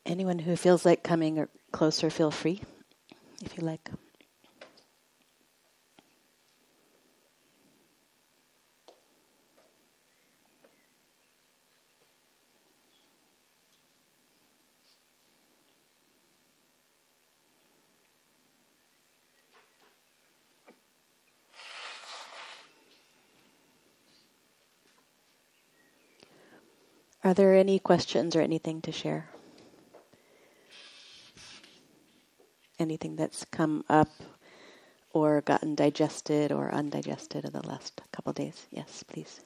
Anyone who feels like coming or closer, feel free, if you like. Are there any questions or anything to share? Anything that's come up or gotten digested or undigested in the last couple of days? Yes, please.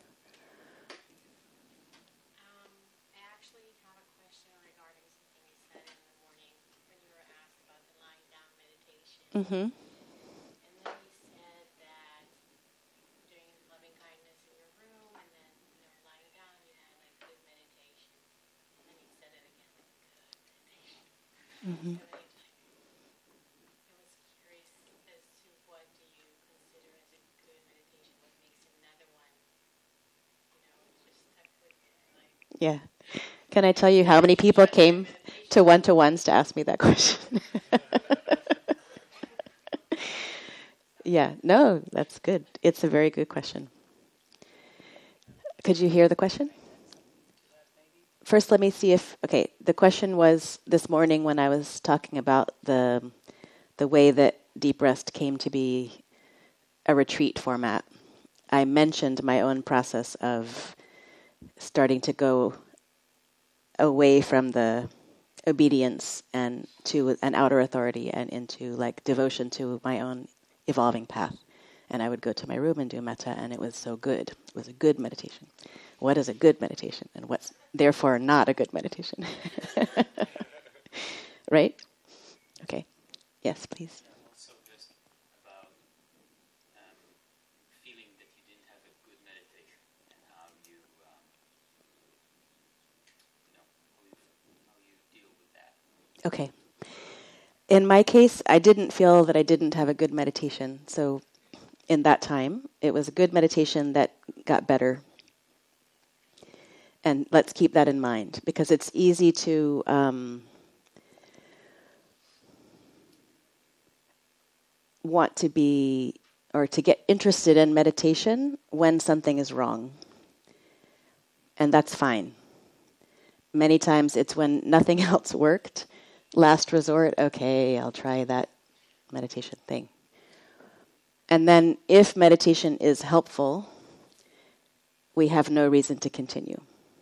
I actually have a question regarding something you said in the morning when you were asked about the lying down meditation. Mm-hmm. And then you said that doing loving kindness in your room and then lying down, you had like good meditation. And then you said it again, like good meditation. Mm-hmm. So I was curious as to what do you consider as a good meditation? What makes another one, just stuck with it? Yeah. Can I tell you how many people came to one-to-ones to ask me that question? Yeah, no, that's good. It's a very good question. Could you hear the question? First, let me see if, the question was this morning when I was talking about the way that Deep Rest came to be a retreat format. I mentioned my own process of starting to go away from the obedience and to an outer authority and into like devotion to my own evolving path. And I would go to my room and do metta, and it was so good. It was a good meditation. What is a good meditation, and what's therefore not a good meditation? Right? Okay. Yes, please. Also just about feeling that you didn't have a good meditation and how you deal with that. Okay. In my case, I didn't feel that I didn't have a good meditation. So in that time, it was a good meditation that got better. And let's keep that in mind, because it's easy to want to be or to get interested in meditation when something is wrong. And that's fine. Many times it's when nothing else worked. Last resort, okay, I'll try that meditation thing. And then if meditation is helpful, we have no reason to continue.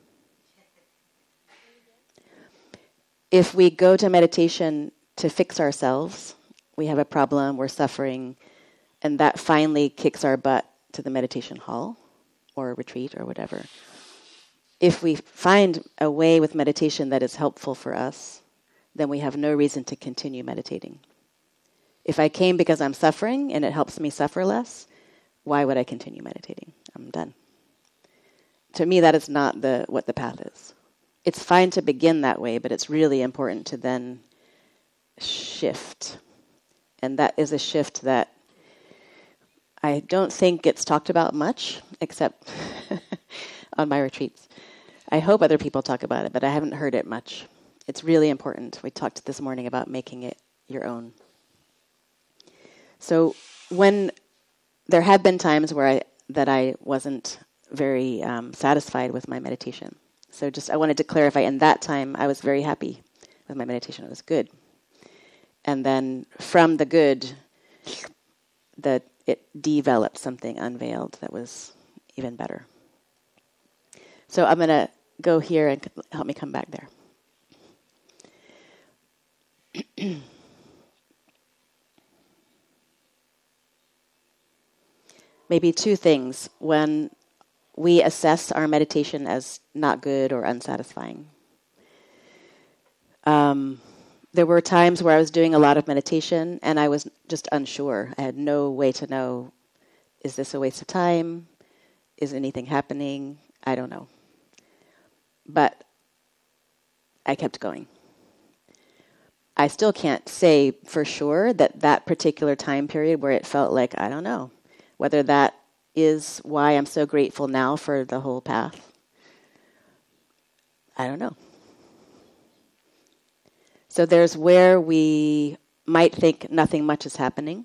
If we go to meditation to fix ourselves, we have a problem, we're suffering, and that finally kicks our butt to the meditation hall or retreat or whatever. If we find a way with meditation that is helpful for us, then we have no reason to continue meditating. If I came because I'm suffering and it helps me suffer less, why would I continue meditating? I'm done. To me, that is not what the path is. It's fine to begin that way, but it's really important to then shift. And that is a shift that I don't think gets talked about much, except on my retreats. I hope other people talk about it, but I haven't heard it much. It's really important. We talked this morning about making it your own. So when there had been times where I wasn't very satisfied with my meditation. So I wanted to clarify, in that time, I was very happy with my meditation. It was good. And then from the good, it developed something unveiled that was even better. So I'm going to go here and help me come back there. Maybe two things. When we assess our meditation as not good or unsatisfying. There were times where I was doing a lot of meditation and I was just unsure. I had no way to know, is this a waste of time? Is anything happening? I don't know. But I kept going. I still can't say for sure that particular time period where it felt like, I don't know, whether that is why I'm so grateful now for the whole path. I don't know. So there's where we might think nothing much is happening.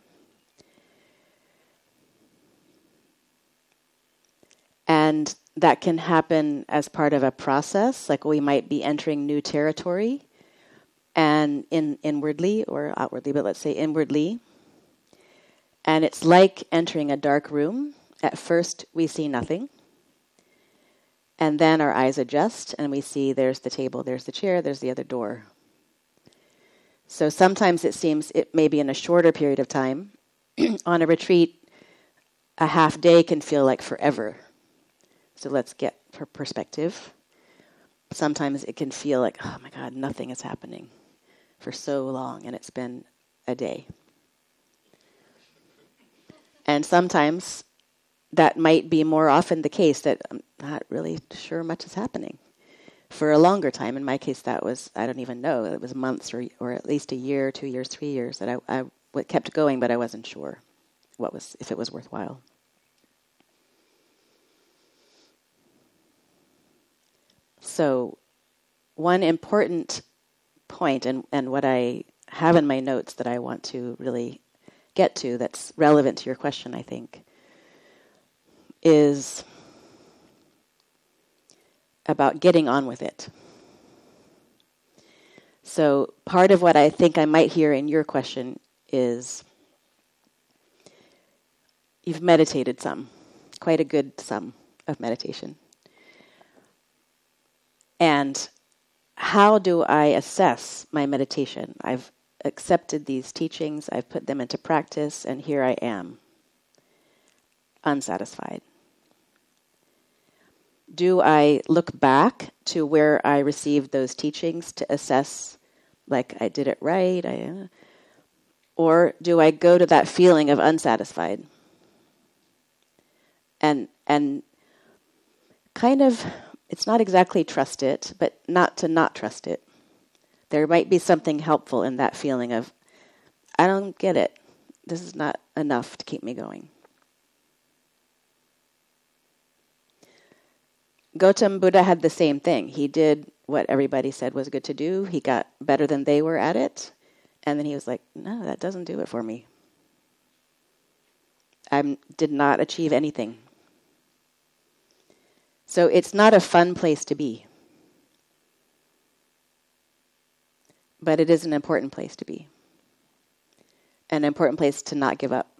And that can happen as part of a process, like we might be entering new territory, and inwardly or outwardly, but let's say inwardly. And it's like entering a dark room. At first, we see nothing. And then our eyes adjust, and we see there's the table, there's the chair, there's the other door. So sometimes it seems it may be in a shorter period of time. On a retreat, a half day can feel like forever. So let's get perspective. Sometimes it can feel like, oh my God, nothing is happening for so long, and it's been a day. And sometimes that might be more often the case, that I'm not really sure much is happening for a longer time. In my case, that was, I don't even know, it was months or at least a year, 2 years, 3 years that I kept going, but I wasn't sure if it was worthwhile. So one important point, and what I have in my notes that I want to really get to that's relevant to your question, I think, is about getting on with it. So part of what I think I might hear in your question is you've meditated quite a good sum of meditation. And how do I assess my meditation? I've accepted these teachings, I've put them into practice, and here I am, unsatisfied. Do I look back to where I received those teachings to assess, like I did it right? Or do I go to that feeling of unsatisfied? And kind of, it's not exactly trust it, but not to not trust it. There might be something helpful in that feeling of, I don't get it. This is not enough to keep me going. Gautam Buddha had the same thing. He did what everybody said was good to do. He got better than they were at it. And then he was like, no, that doesn't do it for me. I did not achieve anything. So it's not a fun place to be. But it is an important place to be. An important place to not give up.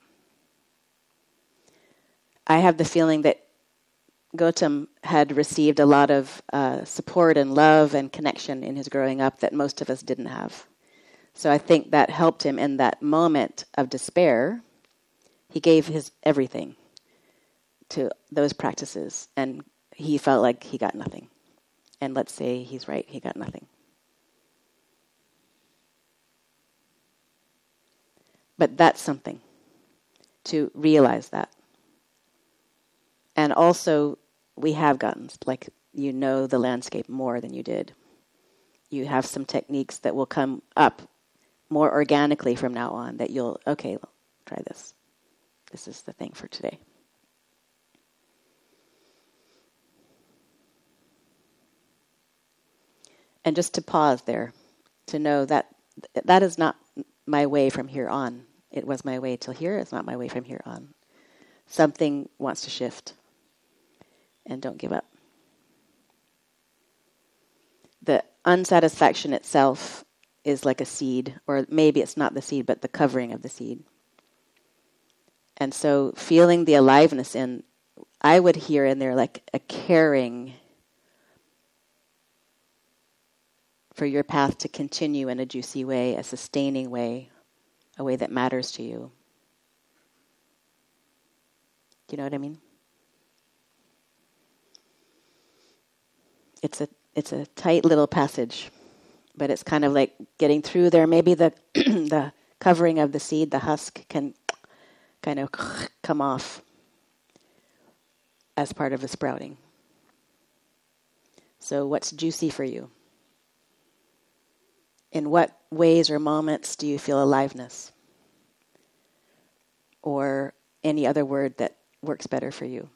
I have the feeling that Gautam had received a lot of support and love and connection in his growing up that most of us didn't have. So I think that helped him in that moment of despair. He gave his everything to those practices, and he felt like he got nothing. And let's say he's right, he got nothing. But that's something, to realize that. And also, we have gotten, like, you know the landscape more than you did. You have some techniques that will come up more organically from now on, that you'll, okay, well, try this. This is the thing for today. And just to pause there, to know that that is not my way from here on. It was my way till here, it's not my way from here on. Something wants to shift. And don't give up. The unsatisfaction itself is like a seed, or maybe it's not the seed, but the covering of the seed. And so feeling the aliveness in, I would hear in there like a caring for your path to continue in a juicy way, a sustaining way, a way that matters to you. Do you know what I mean? It's a tight little passage, but it's kind of like getting through there. Maybe the the covering of the seed, the husk, can kind of come off as part of the sprouting. So what's juicy for you? In what ways or moments do you feel aliveness? Or any other word that works better for you?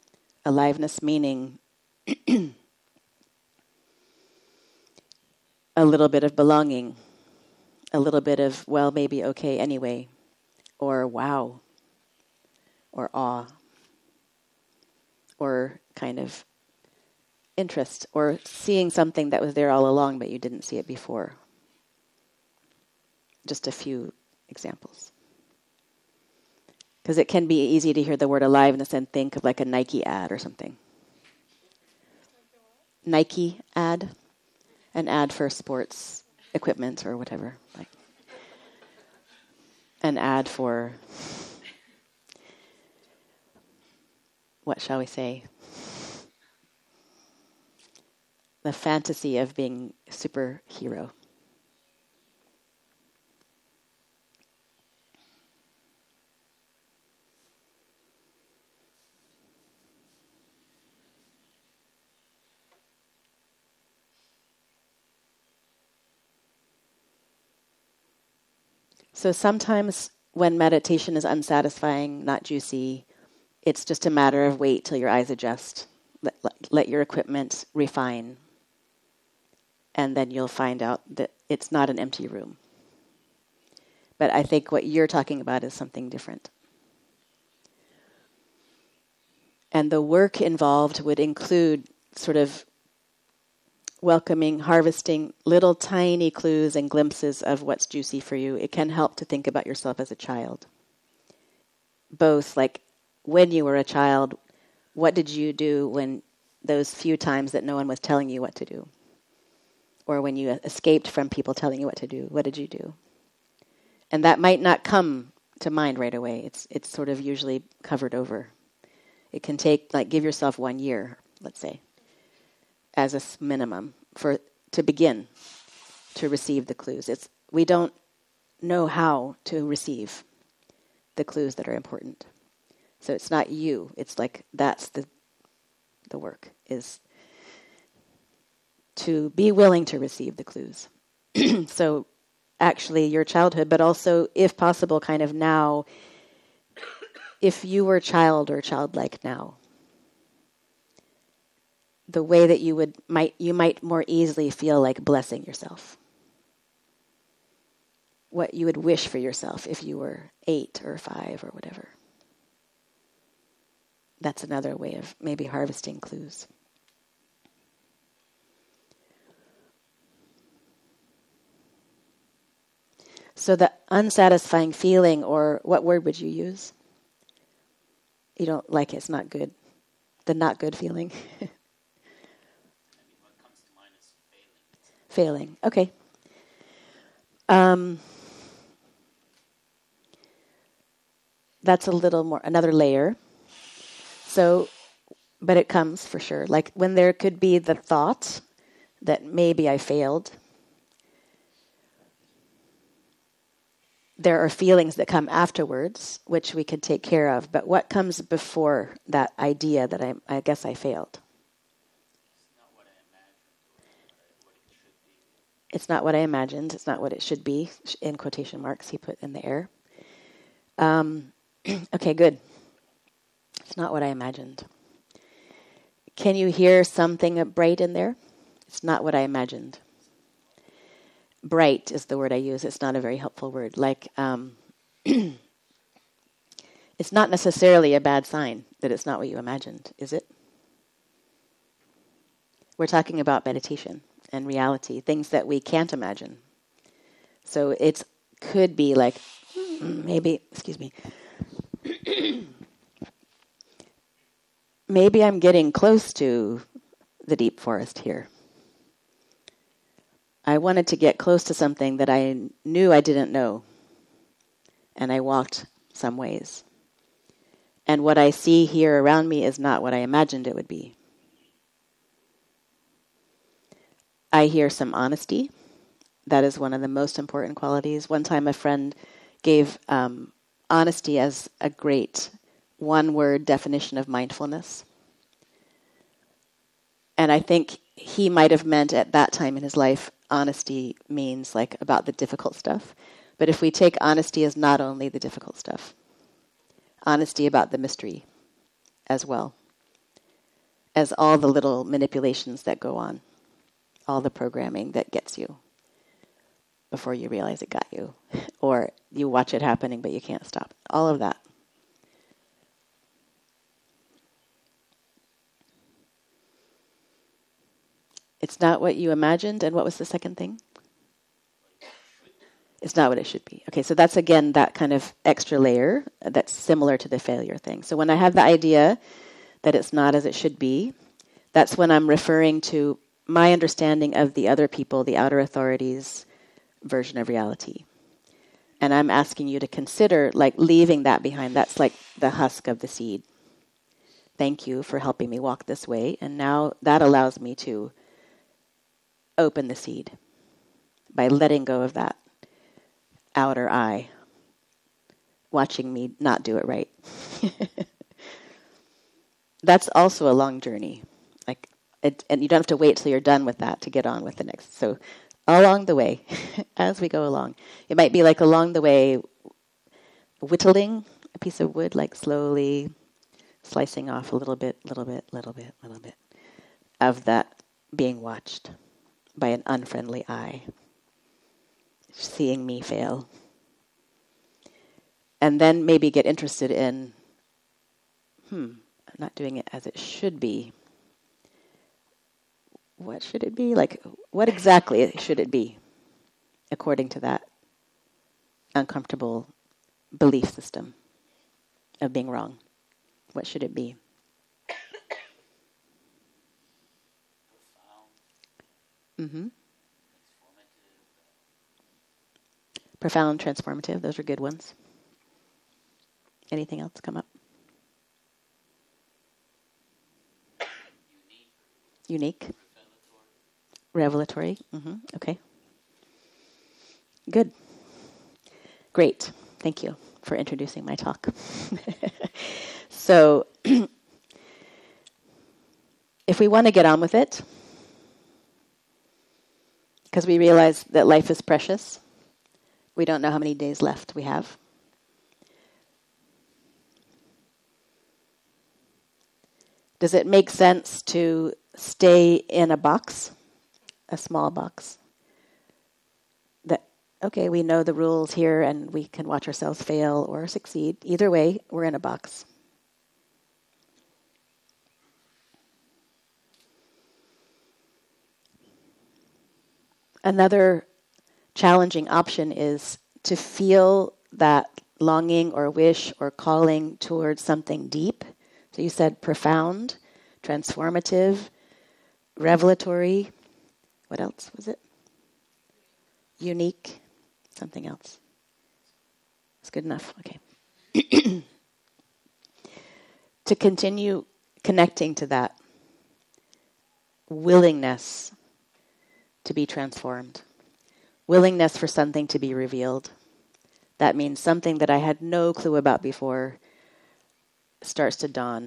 Aliveness meaning a little bit of belonging, a little bit of, well, maybe okay anyway, or wow, or awe, or kind of interest, or seeing something that was there all along but you didn't see it before. Just a few examples. Because it can be easy to hear the word aliveness and think of like a Nike ad or something. Nike ad, an ad for sports equipment or whatever. Like an ad for, what shall we say? The fantasy of being a superhero. So sometimes when meditation is unsatisfying, not juicy, it's just a matter of wait till your eyes adjust. Let your equipment refine. And then you'll find out that it's not an empty room. But I think what you're talking about is something different. And the work involved would include sort of welcoming, harvesting little tiny clues and glimpses of what's juicy for you. It can help to think about yourself as a child. Both like when you were a child, what did you do when those few times that no one was telling you what to do? Or when you escaped from people telling you what to do, what did you do? And that might not come to mind right away. It's sort of usually covered over. It can take, like, give yourself 1 year, let's say, as a minimum to begin to receive the clues. We don't know how to receive the clues that are important. So it's not you. It's like that's the work, is to be willing to receive the clues. So actually your childhood, but also, if possible, kind of now, if you were a child or childlike now, the way that you might more easily feel like blessing yourself. What you would wish for yourself if you were 8 or 5 or whatever. That's another way of maybe harvesting clues. So the unsatisfying feeling, or what word would you use? You don't like it, it's not good. The not good feeling. What comes to mind is Failing, failing. okay. That's a little more, another layer. So, but it comes for sure. Like when there could be the thought that maybe I failed, there are feelings that come afterwards, which we could take care of. But what comes before that idea that I guess I failed? It's not what I imagined or what it should be. It's not what I imagined. It's not what it should be. In quotation marks, he put in the air. Okay, good. It's not what I imagined. Can you hear something bright in there? It's not what I imagined. Bright is the word I use. It's not a very helpful word. Like, it's not necessarily a bad sign that it's not what you imagined, is it? We're talking about meditation and reality, things that we can't imagine. So it could be like, maybe, excuse me, maybe I'm getting close to the deep forest here. I wanted to get close to something that I knew I didn't know. And I walked some ways. And what I see here around me is not what I imagined it would be. I hear some honesty. That is one of the most important qualities. One time a friend gave honesty as a great one-word definition of mindfulness. And I think he might have meant at that time in his life, honesty means like about the difficult stuff. But if we take honesty as not only the difficult stuff, honesty about the mystery as well, as all the little manipulations that go on, all the programming that gets you before you realize it got you. Or you watch it happening, but you can't stop. All of that. It's not what you imagined. And what was the second thing? It's not what it should be. Okay, so that's again that kind of extra layer that's similar to the failure thing. So when I have the idea that it's not as it should be, that's when I'm referring to my understanding of the other people, the outer authorities' version of reality. And I'm asking you to consider like leaving that behind. That's like the husk of the seed. Thank you for helping me walk this way. And now that allows me to open the seed by letting go of that outer eye watching me not do it right. That's also a long journey. And you don't have to wait till you're done with that to get on with the next. So along the way, as we go along, it might be like along the way, whittling a piece of wood, like slowly slicing off a little bit of that being watched by an unfriendly eye, seeing me fail. And then maybe get interested in, I'm not doing it as it should be. What should it be? Like, what exactly should it be according to that uncomfortable belief system of being wrong? What should it be? Profound, Profound, transformative. Those are good ones. Anything else come up? Unique. Revelatory. Okay. Good. Great. Thank you for introducing my talk. So, if we want to get on with it, because we realize that life is precious, we don't know how many days left we have. Does it make sense to stay in a box, a small box? That, okay, we know the rules here and we can watch ourselves fail or succeed. Either way, we're in a box. Another challenging option is to feel that longing or wish or calling towards something deep. So you said profound, transformative, revelatory. What else was it? Unique. Something else. It's good enough. Okay. To continue connecting to that willingness to be transformed. Willingness for something to be revealed. That means something that I had no clue about before starts to dawn.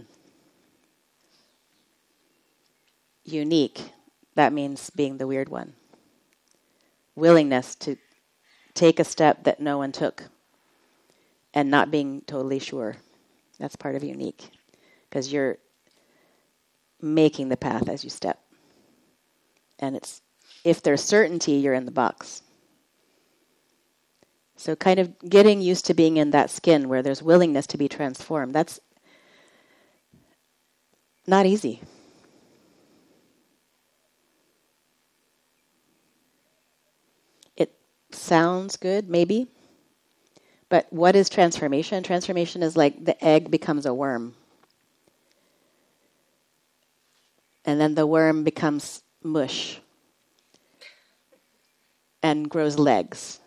Unique. That means being the weird one. Willingness to take a step that no one took and not being totally sure. That's part of unique. Because you're making the path as you step. And it's if there's certainty, you're in the box. So kind of getting used to being in that skin where there's willingness to be transformed. That's not easy. It sounds good, maybe. But what is transformation? Transformation is like the egg becomes a worm. And then the worm becomes mush and grows legs.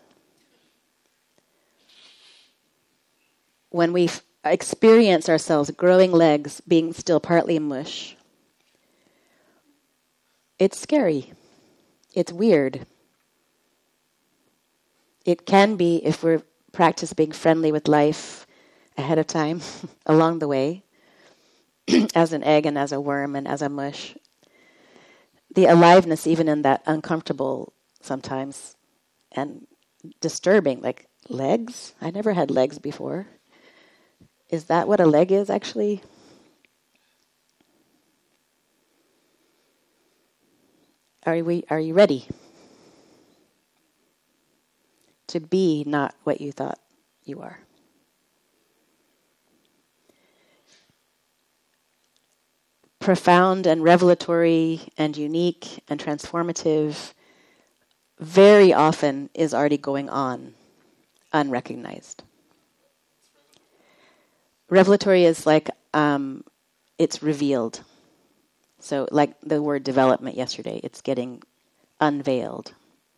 When we experience ourselves growing legs, being still partly mush, it's scary. It's weird. It can be, if we're practice being friendly with life ahead of time, along the way, as an egg and as a worm and as a mush. The aliveness even in that uncomfortable sometimes and disturbing, like legs? I never had legs before. Is that what a leg is actually? Are you ready? to be not what you thought you are. Profound and revelatory and unique and transformative very often is already going on, unrecognized. Revelatory is like it's revealed. So like the word development yesterday, it's getting unveiled.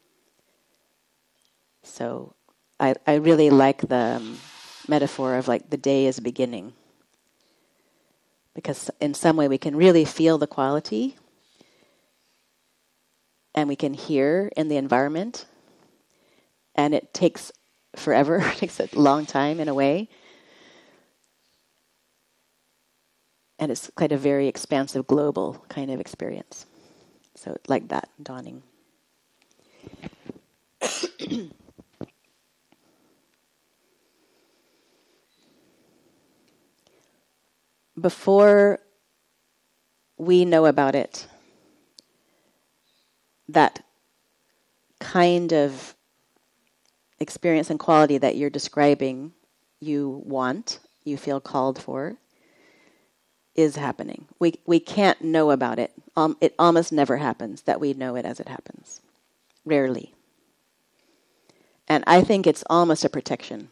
So I really like the metaphor of like the day is beginning. Because in some way we can really feel the quality and we can hear in the environment, and it takes forever, it takes a long time in a way. And it's quite a very expansive, global kind of experience. So like that, dawning. Before we know about it, that kind of experience and quality that you're describing, you want, you feel called for, is happening. We can't know about it. It almost never happens that we know it as it happens. Rarely. And I think it's almost a protection.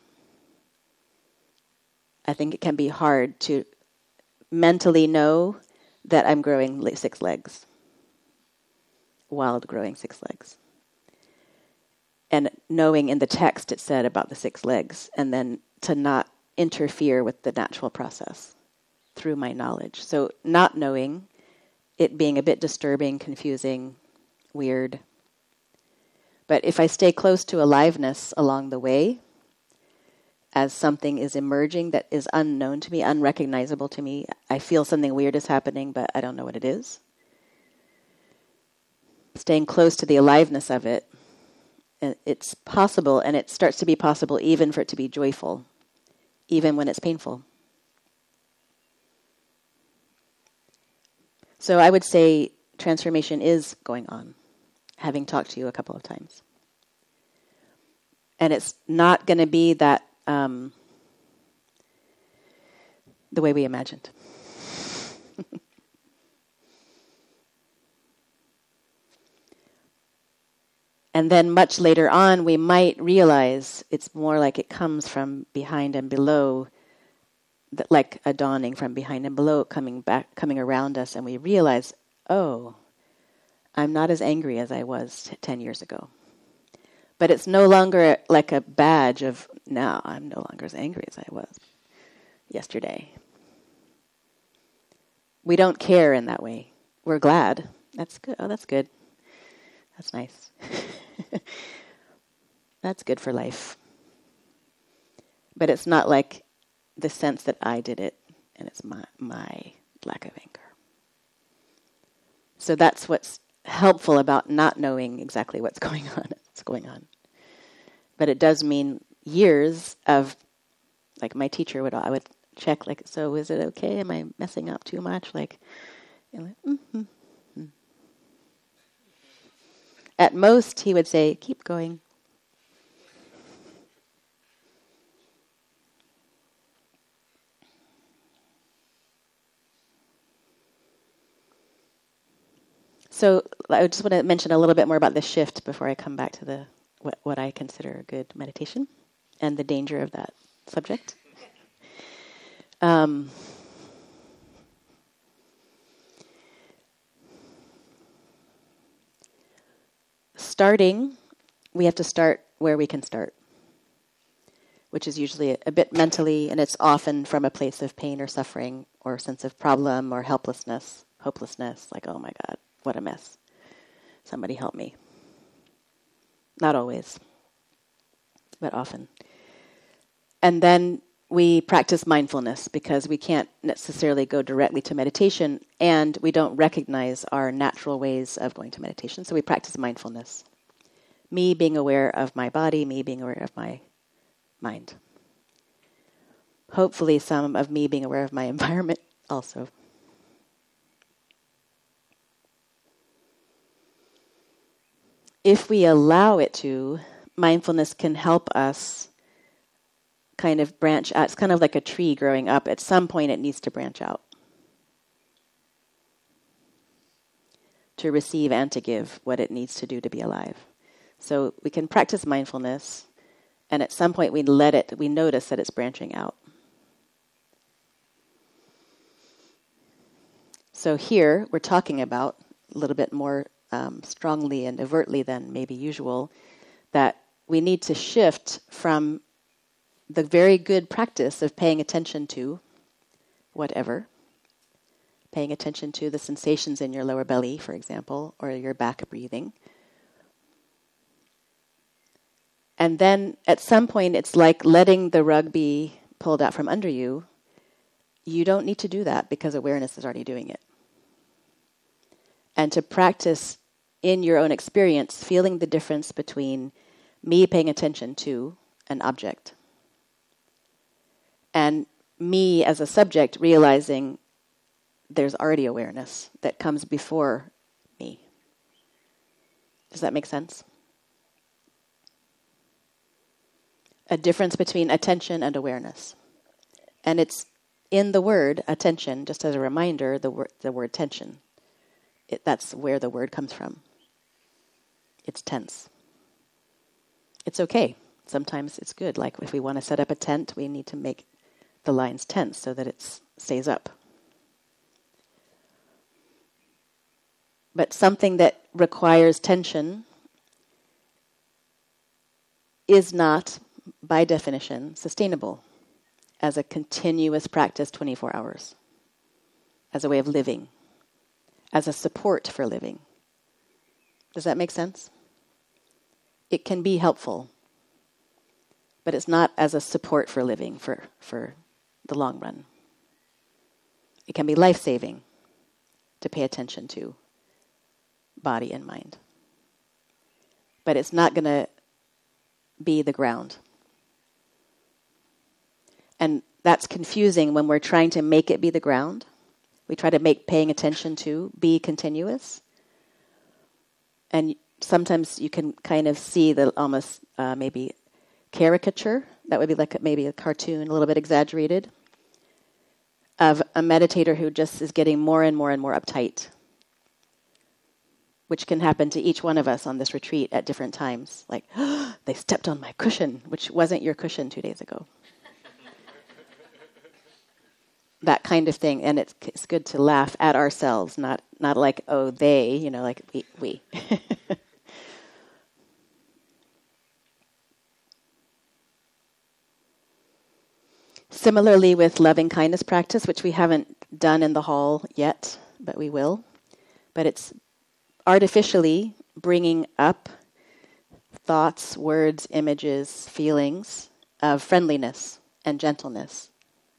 I think it can be hard to mentally know that I'm growing 6 legs. Wild growing 6 legs. And knowing in the text it said about the 6 legs, and then to not interfere with the natural process through my knowledge. So not knowing, it being a bit disturbing, confusing, weird. But if I stay close to aliveness along the way, as something is emerging that is unknown to me, unrecognizable to me, I feel something weird is happening, but I don't know what it is. Staying close to the aliveness of it, it's possible, and it starts to be possible even for it to be joyful, even when it's painful. So I would say transformation is going on, having talked to you a couple of times. And it's not going to be that the way we imagined. And then much later on, we might realize it's more like it comes from behind and below, like a dawning from behind and below, coming around us, and we realize, oh, I'm not as angry as I was 10 years ago. But it's no longer like a badge of, now I'm no longer as angry as I was yesterday. We don't care in that way. We're glad. That's good. Oh, that's good. That's nice. That's good for life. But it's not like the sense that I did it and it's my lack of anger. So that's what's helpful about not knowing exactly what's going on. But it does mean years of, like my teacher I would check, like, so is it okay? Am I messing up too much? At most, he would say, keep going. So I just want to mention a little bit more about the shift before I come back to what I consider a good meditation and the danger of that subject. Starting, we have to start where we can start, which is usually a bit mentally, and it's often from a place of pain or suffering or sense of problem or helplessness, hopelessness, like, oh my God, what a mess. Somebody help me. Not always, but often. And then we practice mindfulness because we can't necessarily go directly to meditation, and we don't recognize our natural ways of going to meditation, so we practice mindfulness. Me being aware of my body, me being aware of my mind. Hopefully some of me being aware of my environment also. If we allow it to, mindfulness can help us kind of branch out. It's kind of like a tree growing up. At some point, it needs to branch out to receive and to give what it needs to do to be alive. So we can practice mindfulness, and at some point we notice that it's branching out. So here we're talking about a little bit more strongly and overtly than maybe usual, that we need to shift from the very good practice of paying attention to whatever, paying attention to the sensations in your lower belly, for example, or your back breathing. And then at some point it's like letting the rug be pulled out from under you. You don't need to do that because awareness is already doing it. And to practice in your own experience, feeling the difference between me paying attention to an object and me as a subject realizing there's already awareness that comes before me. Does that make sense? A difference between attention and awareness. And it's in the word attention, just as a reminder, the word tension. That's where the word comes from. It's tense. It's okay. Sometimes it's good. Like if we want to set up a tent, we need to make the lines tense so that it stays up. But something that requires tension is not, by definition, sustainable as a continuous practice 24 hours, as a way of living, as a support for living. Does that make sense? It can be helpful, but it's not as a support for living for the long run. It can be life-saving to pay attention to body and mind. But it's not going to be the ground. And that's confusing when we're trying to make it be the ground. We try to make paying attention to be continuous. And sometimes you can kind of see the almost maybe caricature, that would be like maybe a cartoon, a little bit exaggerated, of a meditator who just is getting more and more and more uptight, which can happen to each one of us on this retreat at different times. Like, oh, they stepped on my cushion, which wasn't your cushion 2 days ago. That kind of thing. And it's good to laugh at ourselves, not like, oh, they, like we. Similarly with loving kindness practice, which we haven't done in the hall yet, but we will. But it's artificially bringing up thoughts, words, images, feelings of friendliness and gentleness.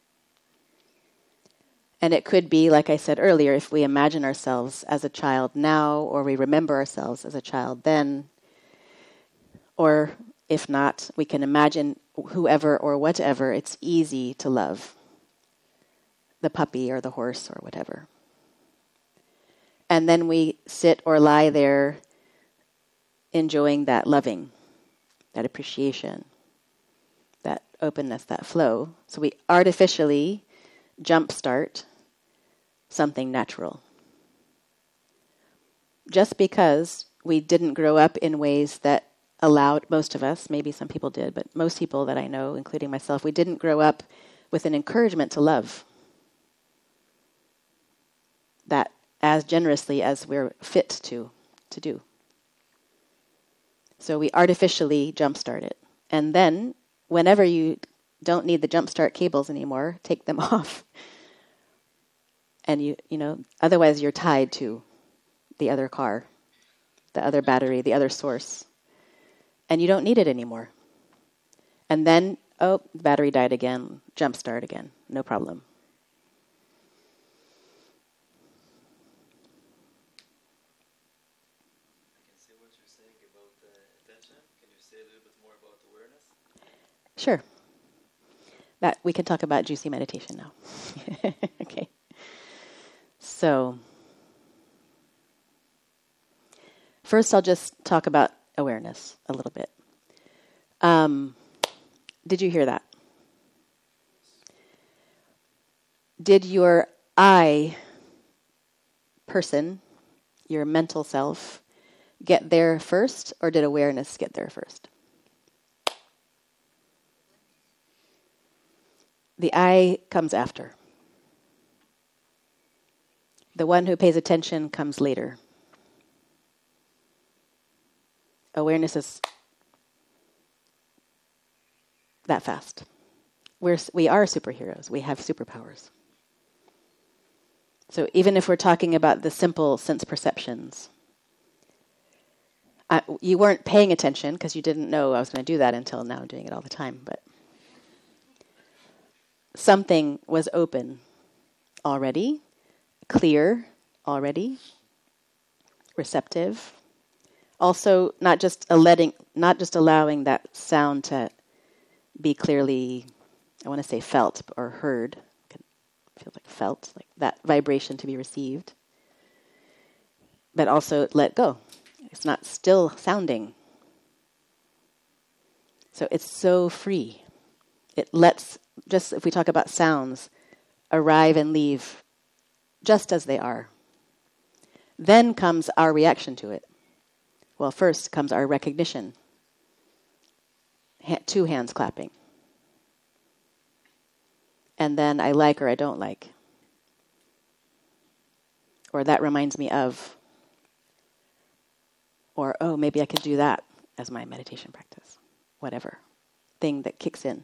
And it could be, like I said earlier, if we imagine ourselves as a child now, or we remember ourselves as a child then, or if not, we can imagine whoever or whatever it's easy to love, the puppy or the horse or whatever. And then we sit or lie there enjoying that loving, that appreciation, that openness, that flow. So we artificially jumpstart something natural. Just because we didn't grow up in ways that allowed, most of us, maybe some people did, but most people that I know, including myself, we didn't grow up with an encouragement to love that as generously as we're fit to do. So we artificially jumpstart it. And then, whenever you don't need the jumpstart cables anymore, take them off. And you otherwise you're tied to the other car, the other battery, the other source. And you don't need it anymore. And then, the battery died again, jumpstart again, no problem. I can see what you're saying about attention. Can you say a little bit more about awareness? Sure. That we can talk about juicy meditation now. Okay. So, first I'll just talk about awareness a little bit. Did you hear that? Did your I person, your mental self, get there first, or did awareness get there first? The I comes after. The one who pays attention comes later. Awareness is that fast. We are superheroes. We have superpowers. So even if we're talking about the simple sense perceptions, you weren't paying attention because you didn't know I was going to do that until now. I'm doing it all the time. But something was open already, clear already, receptive. Also, not just allowing that sound to be clearly, I want to say felt or heard. Feel like felt, like that vibration to be received. But also let go. It's not still sounding. So it's so free. It lets, just if we talk about sounds, arrive and leave just as they are. Then comes our reaction to it. Well, first comes our recognition. 2 hands clapping. And then I like or I don't like. Or that reminds me of. Or, oh, maybe I could do that as my meditation practice. Whatever. Thing that kicks in.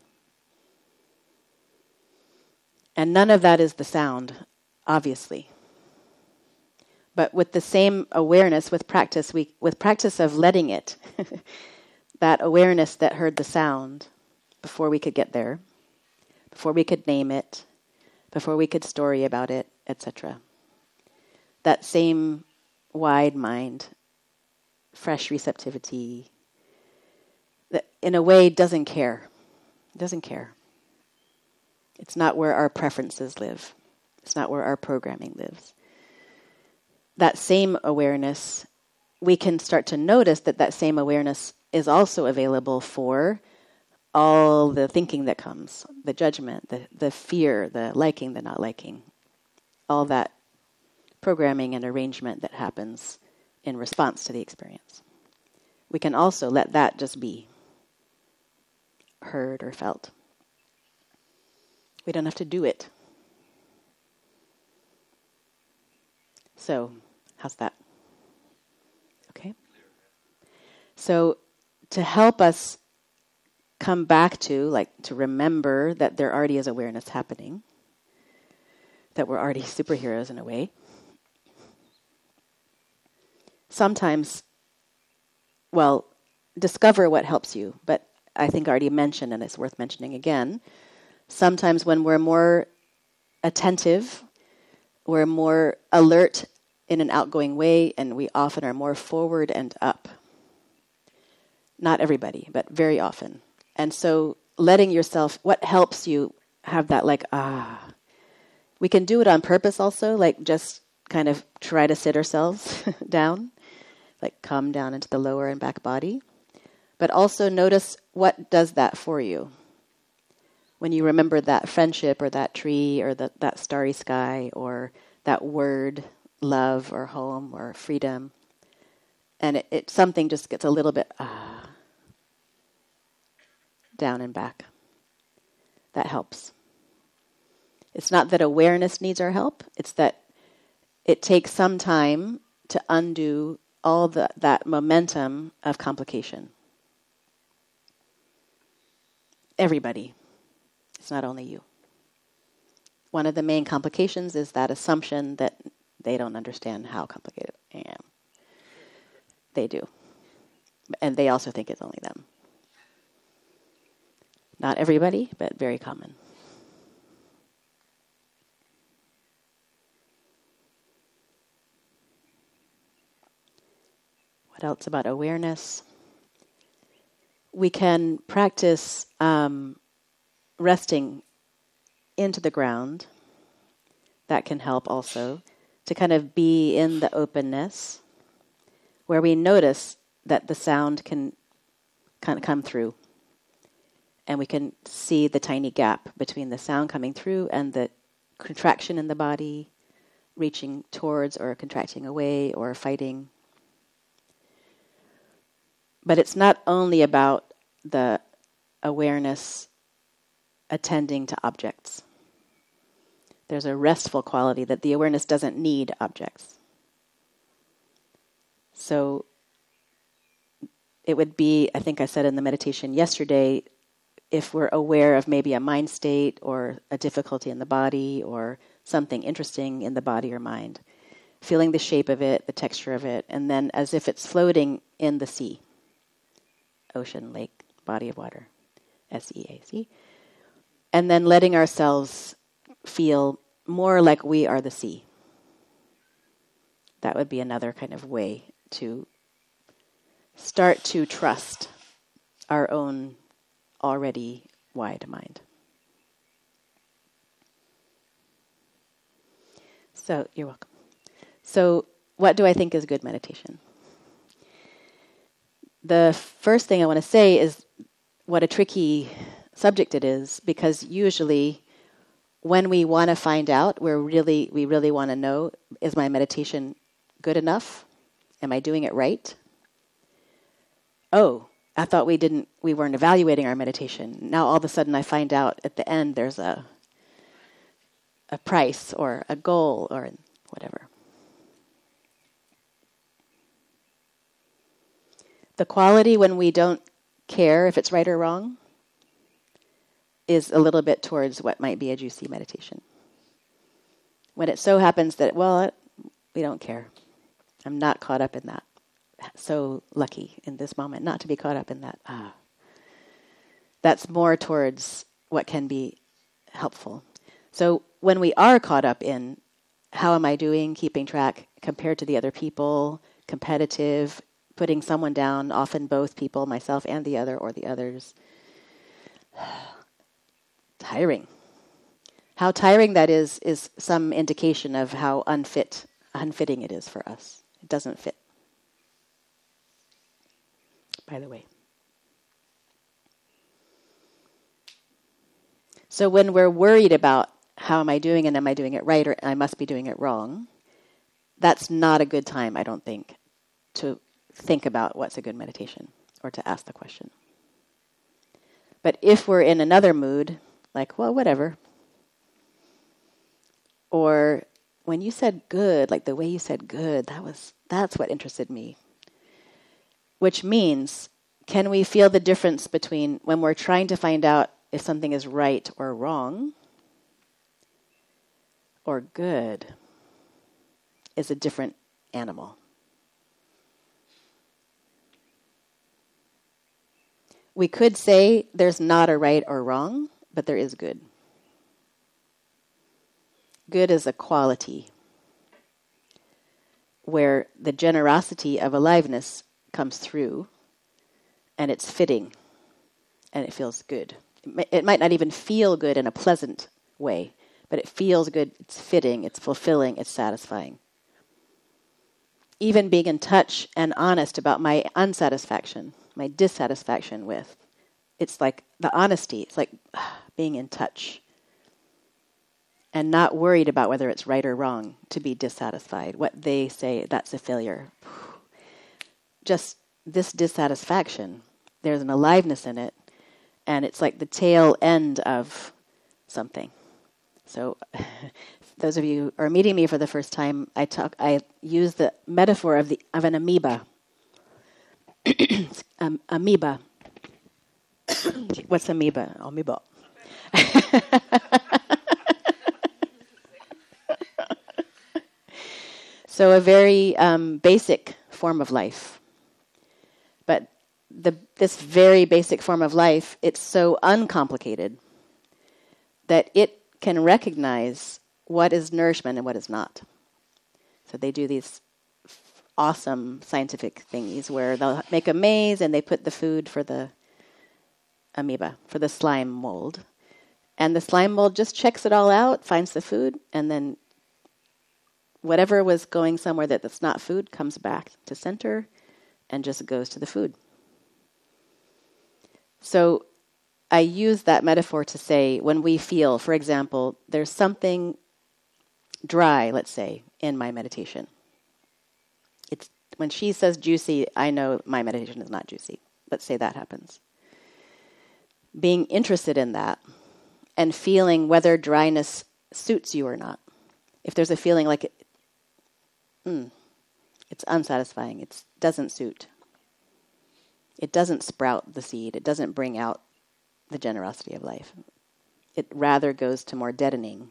And none of that is the sound, obviously. But with the same awareness, with practice of letting it, that awareness that heard the sound before we could get there, before we could name it, before we could story about it, etc. That same wide mind, fresh receptivity, that in a way doesn't care. It doesn't care. It's not where our preferences live. It's not where our programming lives. That same awareness, we can start to notice that same awareness is also available for all the thinking that comes, the judgment, the fear, the liking, the not liking, all that programming and arrangement that happens in response to the experience. We can also let that just be heard or felt. We don't have to do it. So, how's that? Okay. So, to help us come back to remember that there already is awareness happening, that we're already superheroes in a way. Sometimes, discover what helps you, but I think I already mentioned, and it's worth mentioning again, sometimes when we're more attentive, we're more alert in an outgoing way, and we often are more forward and up. Not everybody, but very often. And so letting yourself, what helps you have that we can do it on purpose also, just kind of try to sit ourselves down, come down into the lower and back body. But also notice what does that for you. When you remember that friendship or that tree or that starry sky or that word, love or home or freedom, and it something just gets a little bit down and back. That helps. It's not that awareness needs our help. It's that it takes some time to undo all that momentum of complication. Everybody. It's not only you. One of the main complications is that assumption that they don't understand how complicated I am. They do. And they also think it's only them. Not everybody, but very common. What else about awareness? We can practice resting into the ground. That can help also to kind of be in the openness where we notice that the sound can kind of come through. And we can see the tiny gap between the sound coming through and the contraction in the body, reaching towards or contracting away or fighting. But it's not only about the awareness attending to objects. There's a restful quality that the awareness doesn't need objects. So it would be, I think I said in the meditation yesterday, if we're aware of maybe a mind state or a difficulty in the body or something interesting in the body or mind, feeling the shape of it, the texture of it, and then as if it's floating in the sea, ocean, lake, body of water, SEAC, and then letting ourselves feel more like we are the sea. That would be another kind of way to start to trust our own already wide mind. So, you're welcome. So, what do I think is good meditation? The first thing I want to say is what a tricky subject it is, because usually when we want to find out, we really want to know, is my meditation good enough? Am I doing it right? Oh, I thought we weren't evaluating our meditation. Now all of a sudden I find out at the end there's a price or a goal or whatever. The quality when we don't care if it's right or wrong is a little bit towards what might be a juicy meditation. When it so happens that, we don't care. I'm not caught up in that. So lucky in this moment not to be caught up in that. That's more towards what can be helpful. So when we are caught up in how am I doing, keeping track compared to the other people, competitive, putting someone down, often both people, myself and the other or the others, tiring. How tiring that is some indication of how unfitting it is for us. It doesn't fit. By the way. So when we're worried about how am I doing and am I doing it right or I must be doing it wrong, that's not a good time, I don't think, to think about what's a good meditation or to ask the question. But if we're in another mood, like, whatever, or when you said good, like the way you said good, that's what interested me. Which means, can we feel the difference between when we're trying to find out if something is right or wrong, or good is a different animal. We could say there's not a right or wrong, but there is good. Good is a quality where the generosity of aliveness comes through, and it's fitting, and it feels good. It might not even feel good in a pleasant way, but it feels good, it's fitting, it's fulfilling, it's satisfying. Even being in touch and honest about my unsatisfaction, my dissatisfaction with, it's like the honesty, it's like being in touch and not worried about whether it's right or wrong to be dissatisfied. What they say, that's a failure. Just this dissatisfaction, there's an aliveness in it, and it's like the tail end of something. So those of you who are meeting me for the first time, I use the metaphor of an amoeba. Amoeba. What's amoeba? Amoeba. So a very basic form of life. But this very basic form of life, it's so uncomplicated that it can recognize what is nourishment and what is not. So they do these awesome scientific thingies where they'll make a maze and they put the food for the amoeba, for the slime mold. And the slime mold just checks it all out, finds the food, and then whatever was going somewhere that's not food comes back to center and just goes to the food. So I use that metaphor to say when we feel, for example, there's something dry, let's say, in my meditation. It's when she says juicy, I know my meditation is not juicy. Let's say that happens. Being interested in that and feeling whether dryness suits you or not. If there's a feeling like it's unsatisfying, it doesn't suit. It doesn't sprout the seed. It doesn't bring out the generosity of life. It rather goes to more deadening.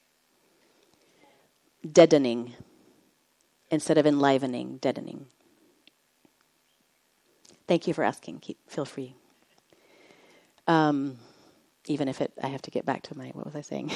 Deadening. Instead of enlivening, deadening. Thank you for asking. Feel free. Even if I have to get back to what was I saying?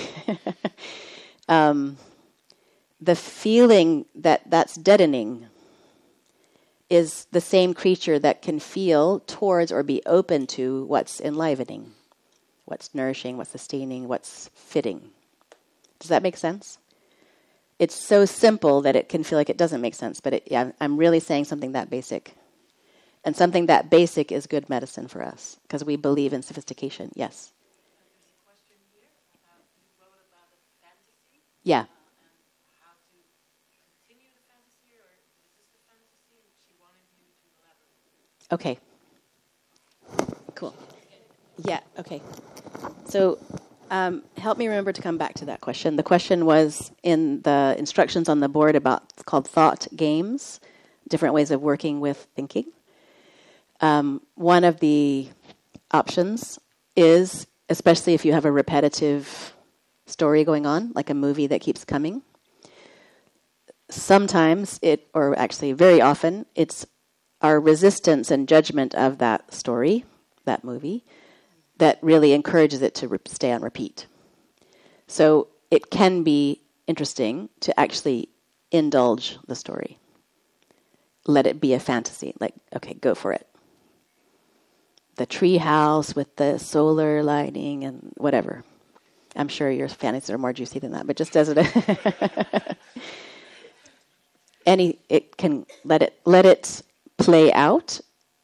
The feeling that's deadening is the same creature that can feel towards or be open to what's enlivening, what's nourishing, what's sustaining, what's fitting. Does that make sense? It's so simple that it can feel like it doesn't make sense, but I'm really saying something that basic. And something that basic is good medicine for us, because we believe in sophistication. Yes? There's a question here. You wrote about a fantasy. Yeah. And how to continue the fantasy or resist the fantasy, and she wanted you to elaborate. Okay. Cool. Yeah, okay. So help me remember to come back to that question. The question was in the instructions on the board about, it's called thought games, different ways of working with thinking. One of the options is, especially if you have a repetitive story going on, like a movie that keeps coming, sometimes or actually very often, it's our resistance and judgment of that story, that movie, that really encourages it to stay on repeat. So it can be interesting to actually indulge the story. Let it be a fantasy. Like, okay, go for it. The tree house with the solar lighting and whatever. I'm sure your fantasies are more juicy than that, but just as it it can let it play out.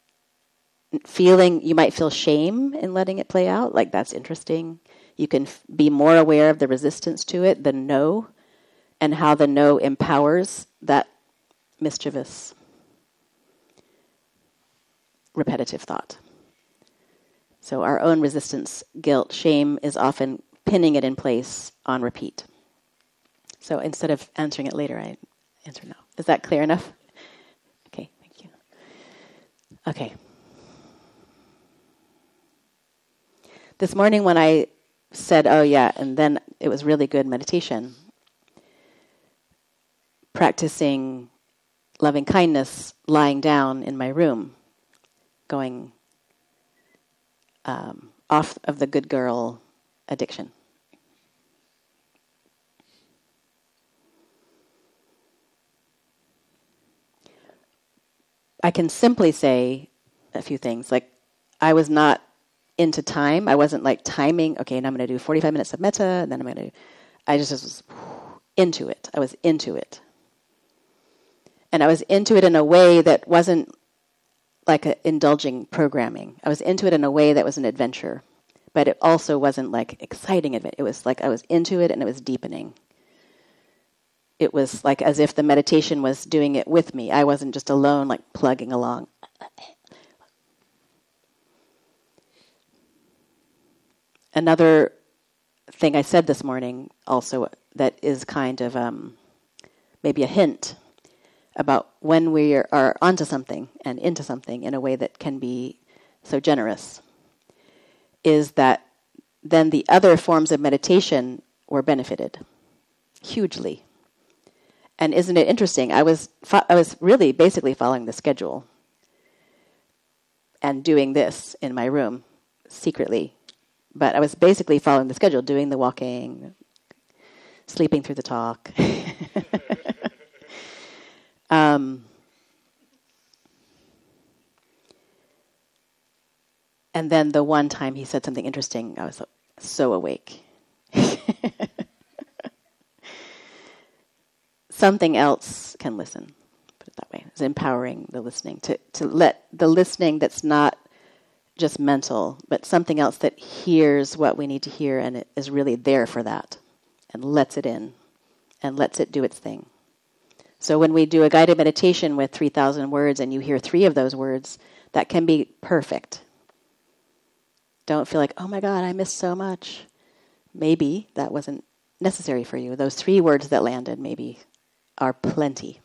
You might feel shame in letting it play out, like that's interesting. You can be more aware of the resistance to it, the no, and how the no empowers that mischievous, repetitive thought. So our own resistance, guilt, shame is often pinning it in place on repeat. So instead of answering it later, I answer no. Is that clear enough? Okay, thank you. Okay. This morning when I said, oh yeah, and then it was really good meditation, practicing loving kindness, lying down in my room, going off of the good girl addiction. I can simply say a few things, like I was not into time. I wasn't like timing, okay, now I'm going to do 45 minutes of metta, and then I just was into it. I was into it. And I was into it in a way that wasn't like indulging programming. I was into it in a way that was an adventure. But it also wasn't like exciting adventure. It was like I was into it and it was deepening. It was like as if the meditation was doing it with me. I wasn't just alone, like plugging along. Another thing I said this morning also that is kind of maybe a hint about when we are onto something and into something in a way that can be so generous is that then the other forms of meditation were benefited hugely. And isn't it interesting? I was really basically following the schedule and doing this in my room secretly. But I was basically following the schedule, doing the walking, sleeping through the talk. And then the one time he said something interesting, I was so awake. Something else can listen, put it that way. It's empowering the listening, to let the listening that's not just mental, but something else that hears what we need to hear and it is really there for that and lets it in and lets it do its thing. So when we do a guided meditation with 3,000 words and you hear 3 of those words, that can be perfect. Don't feel like, oh my God, I missed so much. Maybe that wasn't necessary for you. Those 3 words that landed maybe are plenty.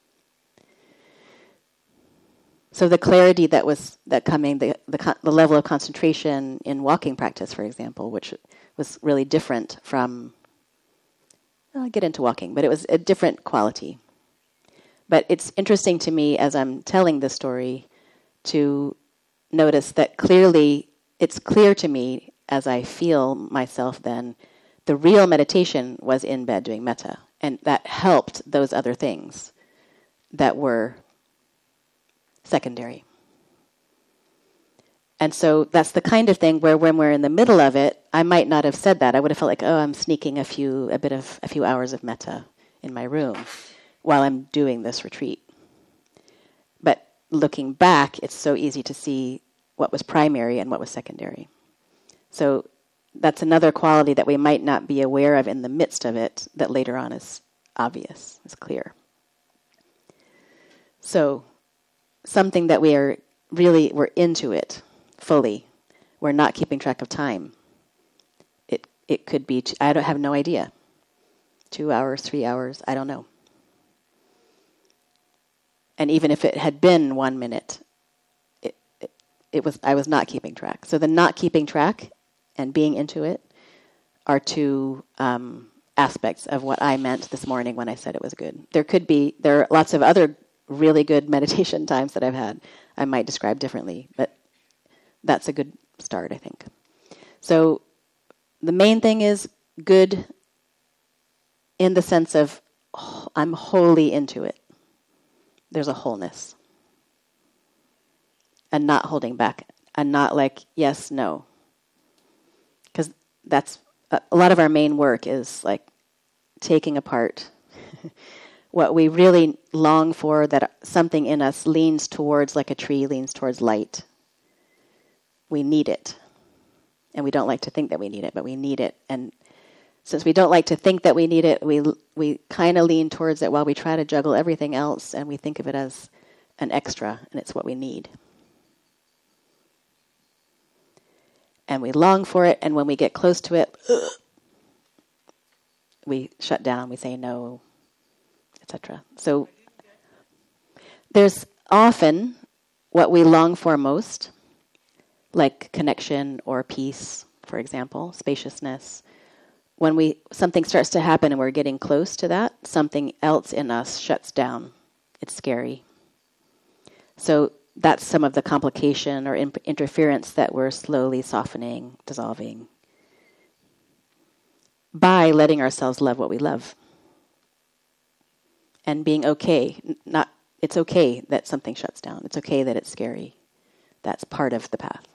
So the clarity that coming, the level of concentration in walking practice, for example, which was really different from, I'll get into walking, but it was a different quality. But it's interesting to me as I'm telling this story to notice that clearly, it's clear to me as I feel myself then, the real meditation was in bed doing metta. And that helped those other things that were secondary. And so that's the kind of thing where when we're in the middle of it, I might not have said that. I would have felt like, oh, I'm sneaking a few hours of metta in my room while I'm doing this retreat. But looking back, it's so easy to see what was primary and what was secondary. So that's another quality that we might not be aware of in the midst of it that later on is obvious, is clear. So something that we're into it fully. We're not keeping track of time. It could be, I don't have no idea. 2 hours, 3 hours, I don't know. And even if it had been 1 minute, I was not keeping track. So the not keeping track and being into it are 2 aspects of what I meant this morning when I said it was good. There are lots of other really good meditation times that I've had. I might describe differently, but that's a good start, I think. So the main thing is good in the sense of I'm wholly into it. There's a wholeness. And not holding back. And not like, yes, no. Because that's a lot of our main work is like taking apart what we really long for, that something in us leans towards, like a tree leans towards light. We need it. And we don't like to think that we need it, but we need it. And since we don't like to think that we need it, we kind of lean towards it while we try to juggle everything else, and we think of it as an extra, and it's what we need. And we long for it, and when we get close to it, we shut down, we say no, etc. So there's often what we long for most, like connection or peace, for example, spaciousness. When something starts to happen and we're getting close to that, something else in us shuts down. It's scary. So that's some of the complication or interference that we're slowly softening, dissolving, by letting ourselves love what we love. And being okay. It's okay that something shuts down. It's okay that it's scary. That's part of the path.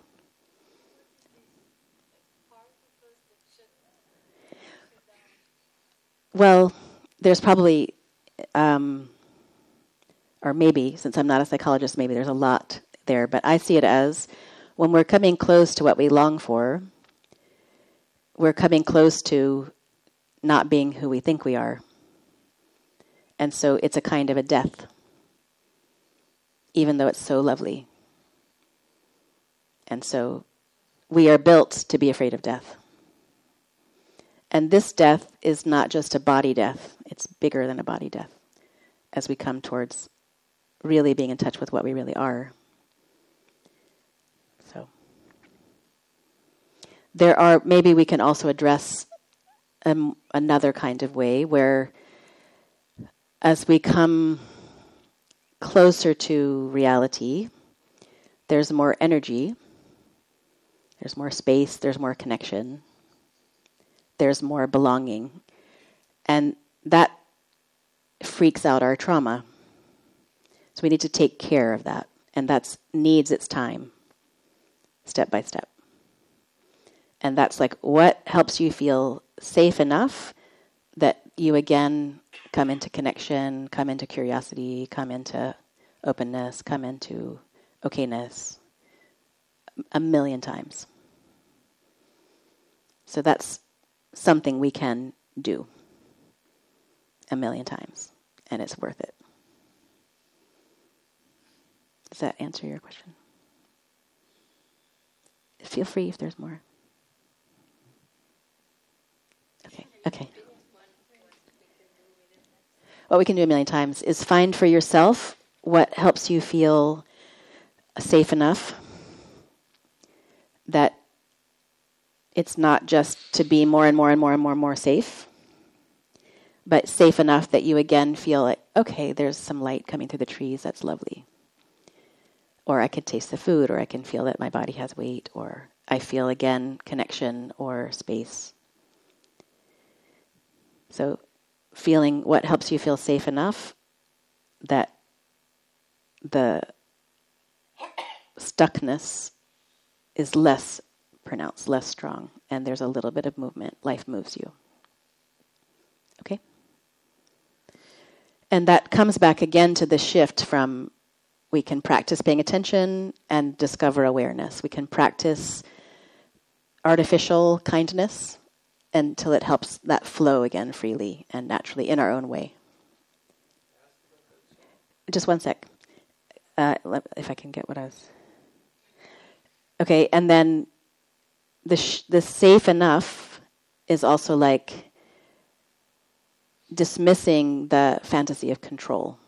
Well, there's probably, or maybe, since I'm not a psychologist, maybe there's a lot there, but I see it as when we're coming close to what we long for, we're coming close to not being who we think we are. And so it's a kind of a death, even though it's so lovely. And so we are built to be afraid of death. And this death is not just a body death. It's bigger than a body death as we come towards really being in touch with what we really are. So maybe we can also address another kind of way where as we come closer to reality, there's more energy, there's more space, there's more connection, there's more belonging. And that freaks out our trauma. So we need to take care of that. And that needs its time, step by step. And that's like what helps you feel safe enough that you again come into connection, come into curiosity, come into openness, come into okayness. 1,000,000 times. So that's something we can do 1,000,000 times, and it's worth it. Does that answer your question? Feel free if there's more. Okay. What we can do 1,000,000 times is find for yourself what helps you feel safe enough that it's not just to be more and more and more and more and more safe, but safe enough that you again feel like, okay, there's some light coming through the trees, that's lovely. Or I can taste the food, or I can feel that my body has weight, or I feel again connection or space. So feeling what helps you feel safe enough that the stuckness is less pronounced, less strong, and there's a little bit of movement. Life moves you. Okay? And that comes back again to the shift from we can practice paying attention and discover awareness. We can practice artificial kindness until it helps that flow again freely and naturally in our own way. Just one sec. If I can get what I was... Okay, and then the safe enough is also like dismissing the fantasy of control.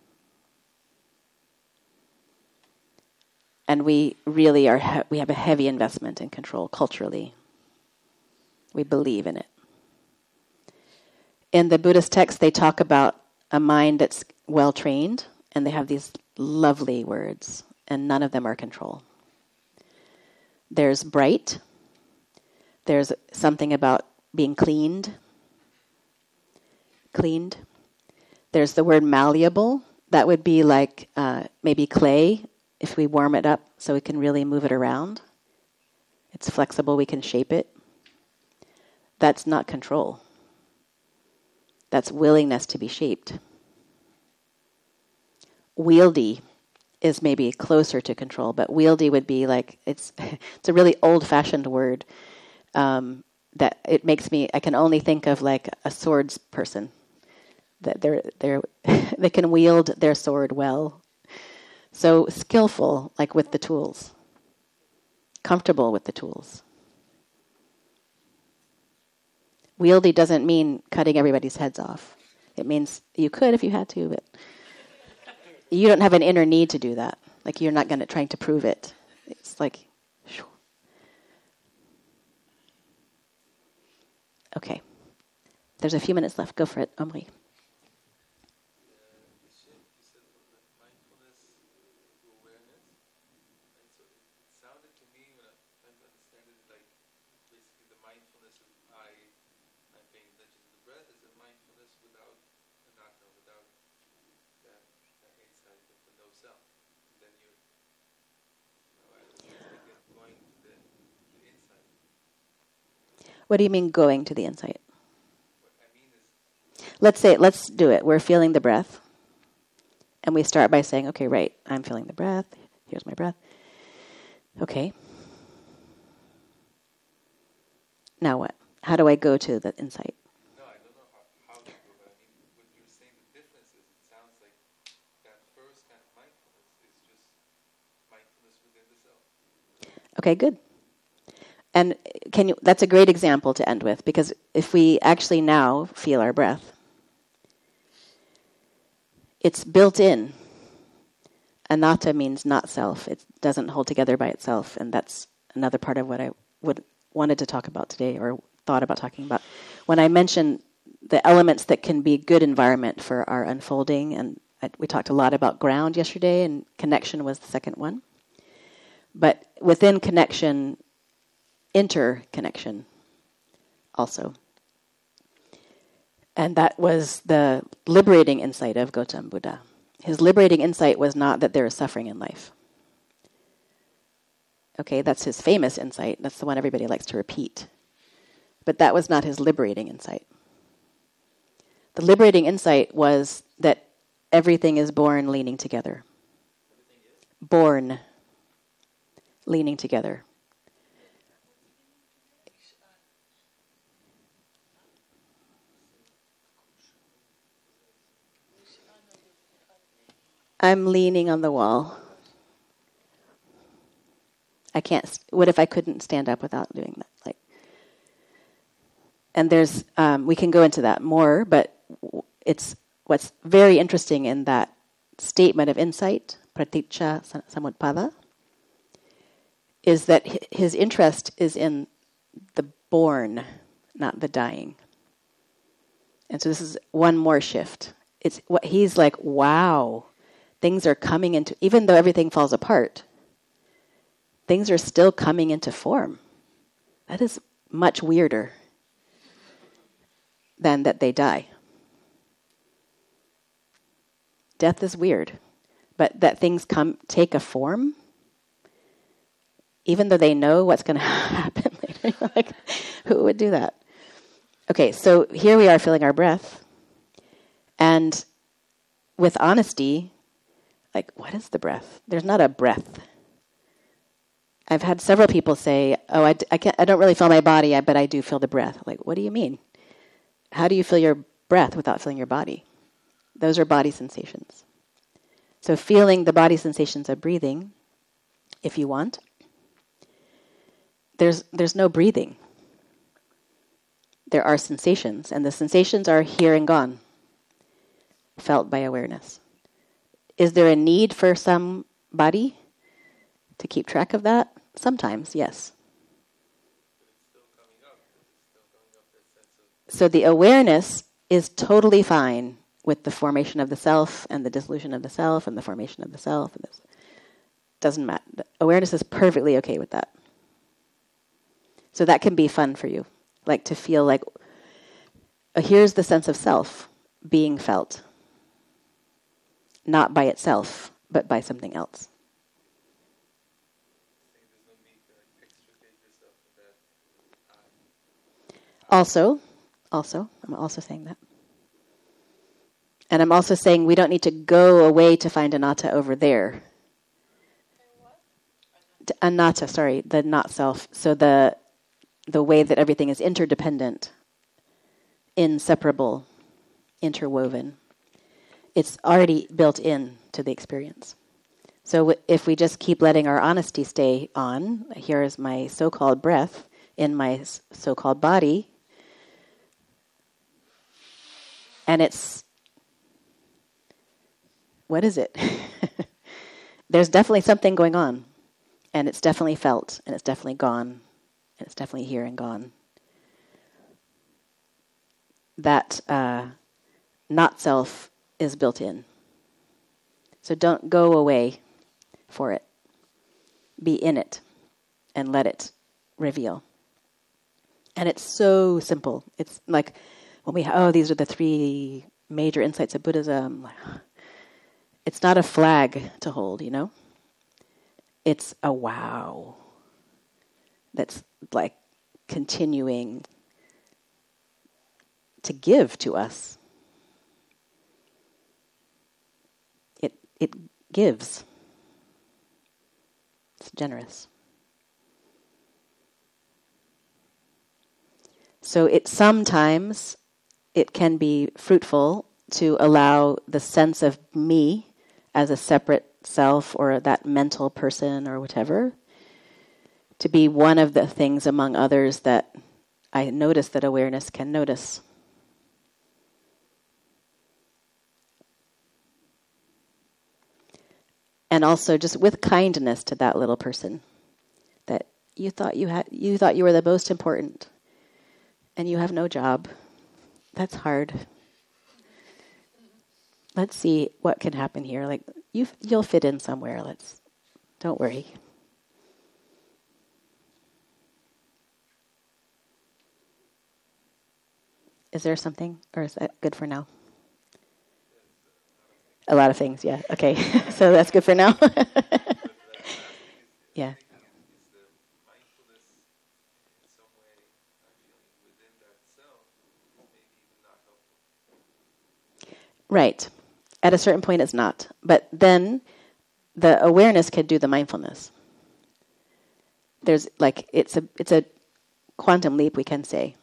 And we really we have a heavy investment in control culturally. We believe in it. In the Buddhist texts, they talk about a mind that's well-trained, and they have these lovely words, and none of them are control. There's bright. There's something about being cleaned. There's the word malleable. That would be like maybe clay, if we warm it up so we can really move it around. It's flexible, we can shape it. That's not control. That's willingness to be shaped. Wieldy is maybe closer to control, but wieldy would be like, it's a really old-fashioned word that it makes me, I can only think of like a swords person. That they can wield their sword well. So skillful, like with the tools. Comfortable with the tools. Wieldy doesn't mean cutting everybody's heads off. It means you could if you had to, but you don't have an inner need to do that. Like you're not trying to prove it. It's like, shoo. Okay. There's a few minutes left. Go for it, Omri. What do you mean going to the insight? Let's do it. We're feeling the breath. And we start by saying, okay, right, I'm feeling the breath. Here's my breath. Okay. Now what? How do I go to the insight? No, I don't know how to go, but I mean, what you're saying, the difference is, it sounds like that first kind of mindfulness is just mindfulness within the self. Okay, good. And that's a great example to end with, because if we actually now feel our breath, it's built in. Anatta means not self. It doesn't hold together by itself, and that's another part of what I wanted to talk about today, or thought about talking about. When I mentioned the elements that can be good environment for our unfolding, and we talked a lot about ground yesterday, and connection was the second one. But within connection, interconnection also. And that was the liberating insight of Gautama Buddha. His liberating insight was not that there is suffering in life. Okay, that's his famous insight. That's the one everybody likes to repeat. But that was not his liberating insight. The liberating insight was that everything is born leaning together. Born. leaning together. I'm leaning on the wall. I can't. What if I couldn't stand up without doing that? And there's we can go into that more, but it's what's very interesting in that statement of insight, praticca samutpada, is that his interest is in the born, not the dying. And so this is one more shift. It's what he's like, wow, things are coming into, even though everything falls apart, things are still coming into form. That is much weirder than that they die. Death is weird, but that things take a form, even though they know what's going to happen later. Like, who would do that? Okay, so here we are feeling our breath, and with honesty, like, what is the breath? There's not a breath. I've had several people say, "Oh, I don't really feel my body, but I do feel the breath." Like, what do you mean? How do you feel your breath without feeling your body? Those are body sensations. So feeling the body sensations of breathing, if you want, there's no breathing. There are sensations, and the sensations are here and gone, felt by awareness. Is there a need for some body to keep track of that? Sometimes, yes. So the awareness is totally fine with the formation of the self and the dissolution of the self and the formation of the self. And this doesn't matter. Awareness is perfectly okay with that. So that can be fun for you, like to feel like, here's the sense of self being felt, not by itself, but by something else. Also, I'm also saying that. And I'm also saying we don't need to go away to find anatta over there. Anatta, sorry, the not self. So the way that everything is interdependent, inseparable, interwoven. It's already built in to the experience. So if we just keep letting our honesty stay on, here is my so-called breath in my so-called body, and it's, what is it? There's definitely something going on, and it's definitely felt, and it's definitely gone, and it's definitely here and gone. That not self is built in. So don't go away for it. Be in it and let it reveal. And it's so simple. It's like when these are the 3 major insights of Buddhism. It's not a flag to hold, you know? It's a wow that's like continuing to give to us. It gives. It's generous. So sometimes it can be fruitful to allow the sense of me as a separate self or that mental person or whatever to be one of the things among others that I notice that awareness can notice. And also just with kindness to that little person that you thought you were the most important and you have no job. That's hard. Let's see what can happen here. Like you'll fit in somewhere. Don't worry. Is there something, or is that good for now? A lot of things, yeah. Okay, so that's good for now. Yeah. Right. At a certain point, it's not. But then the awareness can do the mindfulness. there's like it's a quantum leap, we can say.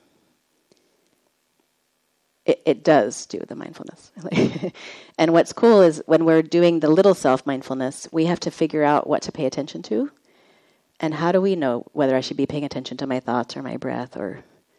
It does do the mindfulness. And what's cool is when we're doing the little self-mindfulness, we have to figure out what to pay attention to. And how do we know whether I should be paying attention to my thoughts or my breath or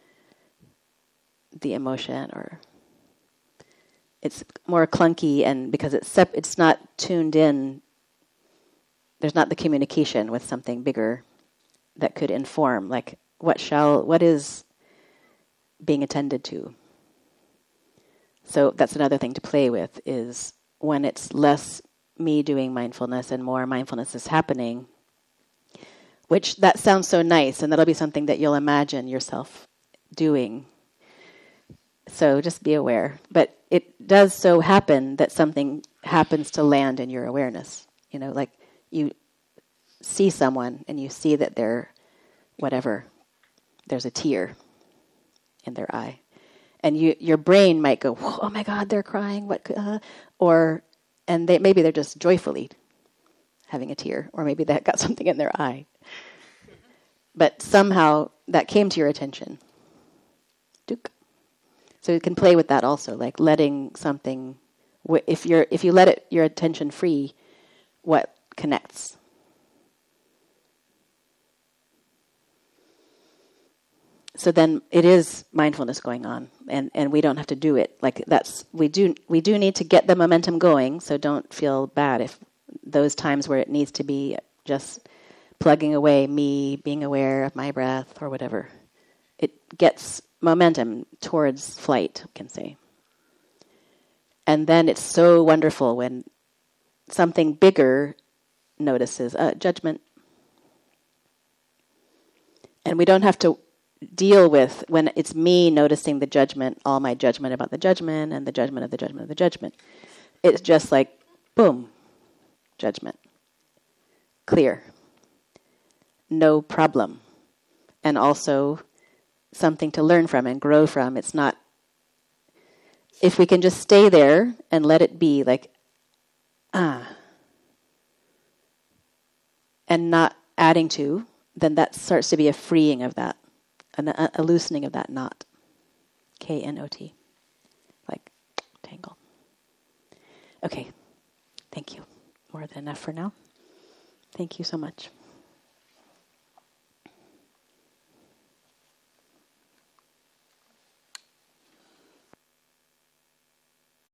the emotion? Or it's more clunky, and because it's not tuned in, there's not the communication with something bigger that could inform, like what is being attended to. So that's another thing to play with, is when it's less me doing mindfulness and more mindfulness is happening, which that sounds so nice, and that'll be something that you'll imagine yourself doing. So just be aware. But it does so happen that something happens to land in your awareness. You know, like you see someone and you see that they're whatever, there's a tear in their eye. And your brain might go, oh my God, they're crying. Maybe they're just joyfully having a tear, or maybe that got something in their eye. But somehow that came to your attention. Dook. So you can play with that also, like letting something. If you let your attention free, what connects? So then it is mindfulness going on, and we don't have to do it. Like we do need to get the momentum going, so don't feel bad if those times where it needs to be just plugging away, me being aware of my breath or whatever. It gets momentum towards flight, we can say. And then it's so wonderful when something bigger notices judgment. And we don't have to deal with, when it's me noticing the judgment, all my judgment about the judgment and the judgment of the judgment of the judgment. It's just like, boom, judgment. Clear. No problem. And also something to learn from and grow from. It's not, if we can just stay there and let it be like, and not adding to, then that starts to be a freeing of that. A loosening of that knot. K-N-O-T. Like tangle. Okay. Thank you. More than enough for now. Thank you so much.